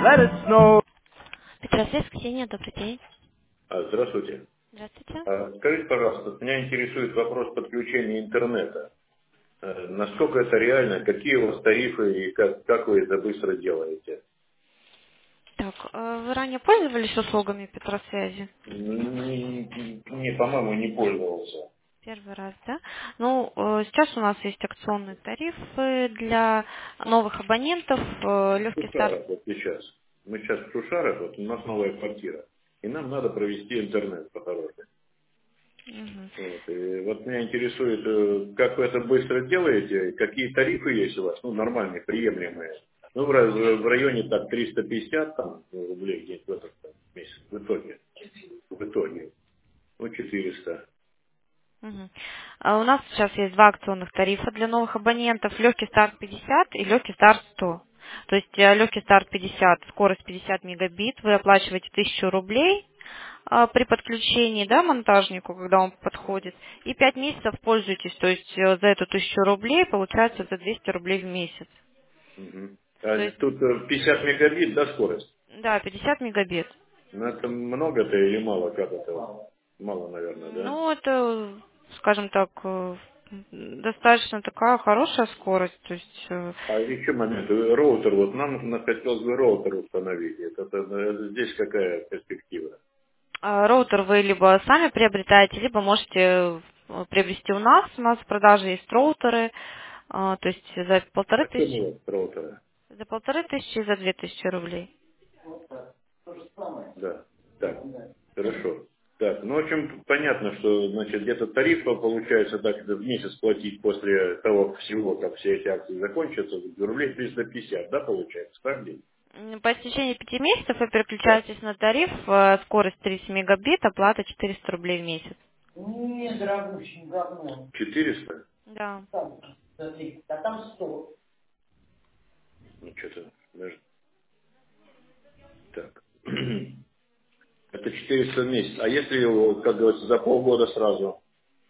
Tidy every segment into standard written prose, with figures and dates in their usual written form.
let it snow. Петросвет, Ксения, добрый день. Здравствуйте. Здравствуйте. Скажите, пожалуйста, меня интересует вопрос подключения интернета. Насколько это реально, какие у вас тарифы и как вы это быстро делаете? Так, вы ранее пользовались услугами Петросвязи? По-моему, не пользовался. Первый раз, да? Ну, сейчас у нас есть акционные тарифы для новых абонентов, В легкий старт. Шушарах вот сейчас. Мы сейчас в Шушарах, вот у нас новая квартира. И нам надо провести интернет по-хорошему. Мгм. Вот. И вот меня интересует, как вы это быстро делаете, какие тарифы есть у вас, ну, нормальные, приемлемые. Ну, в районе так 350 там, рублей где-то в этот там, месяц, в итоге. В итоге. Ну, 400. Мгм. У нас сейчас есть два акционных тарифа для новых абонентов. Легкий старт 50 и легкий старт 100. То есть легкий старт 50, скорость 50 мегабит, вы оплачиваете 1000 рублей при подключении, да, монтажнику, когда он подходит, и 5 месяцев пользуетесь, то есть за эту 1000 рублей получается за 200 рублей в месяц. Мгм. То А есть, тут 50 мегабит, да, скорость? да, 50 мегабит. Ну, это много-то или мало, как это? Мало, наверное, да? Ну, это, скажем так, достаточно такая хорошая скорость, то есть А еще момент, роутер, вот нам хотелось бы роутер установить. Это здесь какая перспектива? роутер вы либо сами приобретаете, либо можете приобрести у нас. У нас в продаже есть роутеры, то есть А что у вас роутера? за 1500 и за 2000 рублей. Да. Так, хорошо. Так, ну, в общем, понятно, что, значит, где-то тариф получается так в месяц платить после того всего, как все эти акции закончатся, рублей 350, да, получается, так ведь? По истечении 5 месяцев вы Да. переключаетесь на тариф, скорость 30 мегабит, оплата 400 рублей в месяц. Не, дорогущий, говно. 400? Да. Там, смотри, а там 100. Ну, что-то, даже так. Это 400 в месяц. А если, как говорится, за полгода сразу?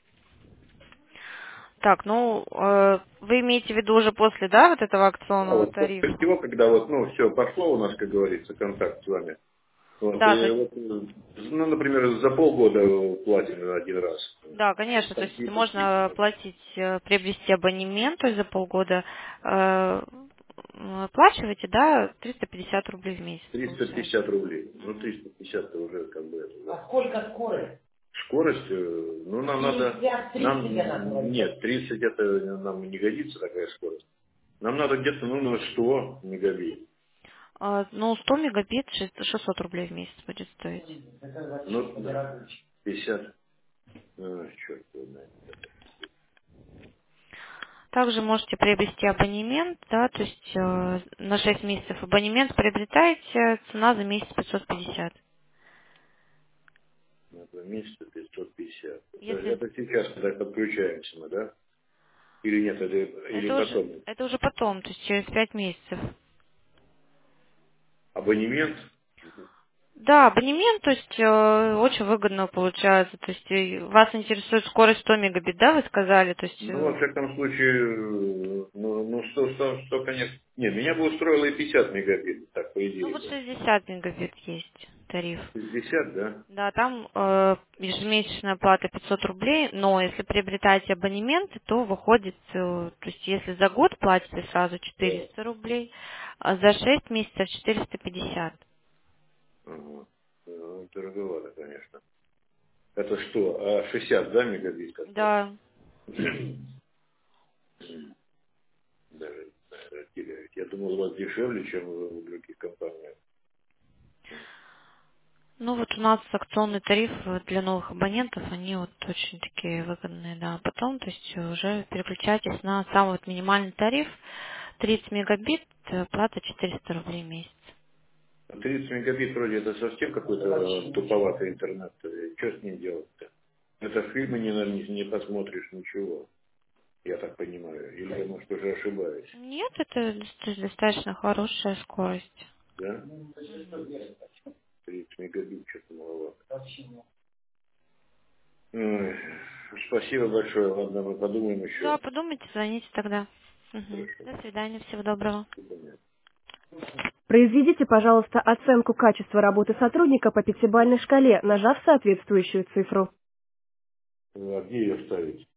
Так, ну, вы имеете в виду уже после, да, вот этого А акционного вот после тарифа? всего, когда вот, ну, все пошло у нас, как говорится, контакт с вами. Вот, Да, то и есть вот, ну, например, за полгода платим один раз. да, конечно, то есть можно платить, приобрести абонемент, то есть за полгода оплачиваете, да, 350 рублей в месяц получается. 350 рублей. Ну, Мгм. 350 это уже как бы это, да. А сколько скорость? Скорость, ну, нам надо... 50, 30 она говорит. Нет, 30 это нам не годится такая скорость. Нам надо где-то, ну, на 100 мегабит. Ну, 100 мегабит 600 рублей в месяц будет стоить. Это вообще Ну, да, подорожуще. 50. Черт его знает. Также можете приобрести абонемент, да, то есть на 6 месяцев абонемент приобретаете, цена за месяц 550. На 2 месяца 550. Если Это сейчас, когда подключаемся мы, да? Или нет, это, или потом? это уже потом, то есть через 5 месяцев. Абонемент? Да, абонемент, то есть очень выгодно получается. То есть вас интересует скорость 100 мегабит, да, вы сказали? То есть, Ну, во всяком случае, ну 100, конечно. Нет, меня бы устроило и 50 мегабит, так, по ну идее, вот да. 60 мегабит есть тариф. 60, да? Да, там ежемесячная плата 500 рублей, но если приобретаете абонементы, то выходит, то есть если за год платите сразу Да. 400 рублей, а за 6 месяцев 450. Ага. Ну, дороговато, конечно. Это что, 60, да, мегабит как-то? Да. Даже теряют. Я думал, у вас дешевле, чем в других компаниях. Ну вот у нас акционный тариф для новых абонентов, они вот очень такие выгодные, да. Потом, то есть уже переключайтесь на самый вот минимальный тариф, 30 мегабит, плата 400 рублей в месяц. 30 мегабит вроде это совсем какой-то туповатый интернет. Что с ним делать-то? Это фильмы не посмотришь, ничего, я так понимаю. Или я, может, уже ошибаюсь. Нет, это достаточно хорошая скорость. Да? Ну, то есть что Мгм. делать? 30 мегабит, что-то маловато. Вообще нет. Ой, спасибо большое. Ладно, мы подумаем Да, еще. подумайте, звоните тогда. Мгм. Хорошо. До свидания, всего доброго. До свидания. Произведите, пожалуйста, оценку качества работы сотрудника по пятибалльной шкале, нажав соответствующую цифру. А где ее ставить?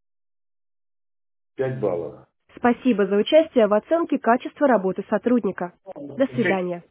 5 баллов. Спасибо за участие в оценке качества работы сотрудника. До свидания.